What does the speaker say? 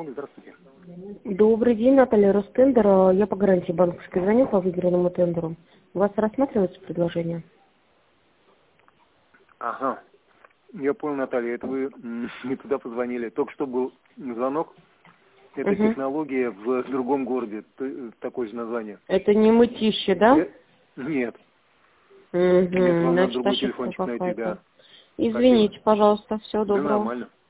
Раунд, здравствуйте. Добрый день, Наталья Ростендер. Я по гарантии банковской звоню по выигранному тендеру. У вас рассматривается предложение? Ага. Я понял, Наталья, это вы не туда позвонили. Только что был звонок. Это технология в другом городе. Такое же название. Это не мытище, да? Нет. Нет, вам надо Значит, другой ошибка телефончик найти, да. какая-то. Извините, Спасибо. пожалуйста. Всего Да доброго. нормально.